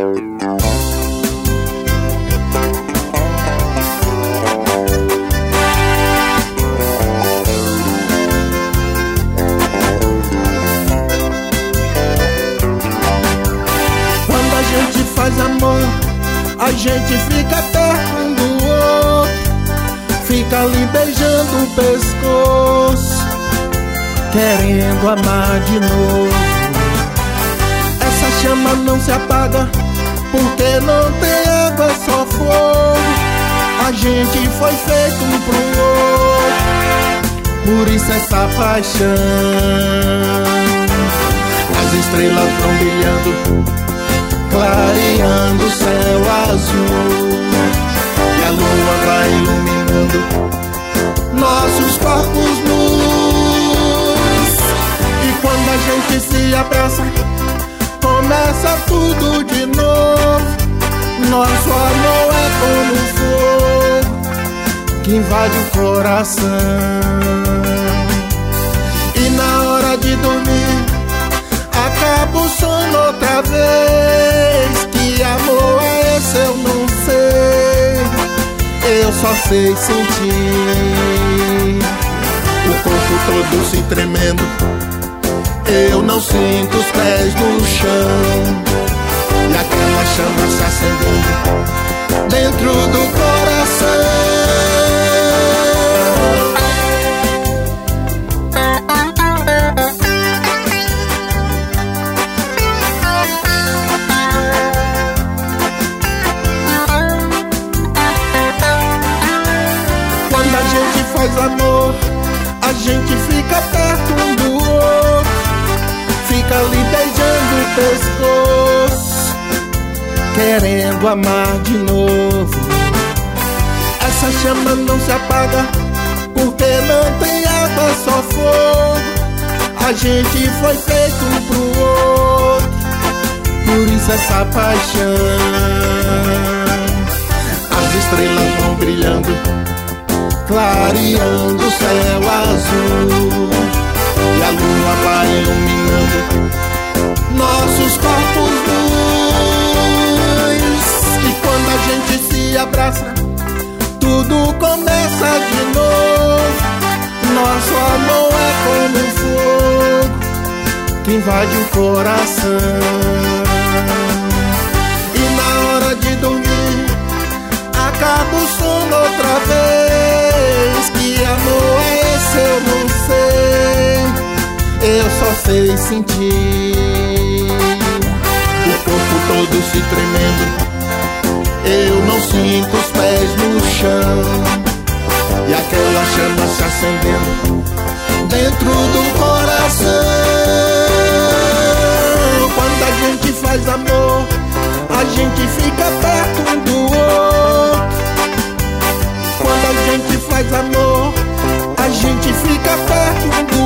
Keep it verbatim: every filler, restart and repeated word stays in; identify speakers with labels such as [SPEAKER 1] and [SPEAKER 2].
[SPEAKER 1] Quando a gente faz amor, a gente fica perto um do outro, fica ali beijando o pescoço, querendo amar de novo. Essa chama não se apaga, porque não tem água, é só fogo. A gente foi feito um pro outro, por isso essa paixão. As estrelas vão brilhando, clareando o céu azul, e a lua vai iluminando nossos corpos nus. E quando a gente se abraça, começa tudo de novo. Nosso amor é como fogo que invade o coração. E na hora de dormir, acaba o sono outra vez. Que amor é esse eu não sei, eu só sei sentir. O corpo todo se tremendo, eu não sinto os pés no chão, e aquela chama se acendendo dentro do coração. Quando a gente faz amor, a gente fica perto um do outro, fica ali beijando o pescoço, querendo amar de novo. Essa chama não se apaga, porque não tem água, é só fogo. A gente foi feito um pro outro, por isso essa paixão. As estrelas vão brilhando, clareando o céu azul, e a lua vai iluminando nossos corpos nus. E quando a gente se abraça, tudo começa de novo. Nosso amor é como um fogo que invade o coração. E na hora de dormir, acaba o sono outra vez. Que amor é esse eu não sei, eu só sei sentir. O corpo todo se tremendo, eu não sinto os pés no chão, e aquela chama se acendendo dentro do coração. Quando a gente faz amor, a gente fica perto um do outro. Quando a gente faz amor, a gente fica perto um do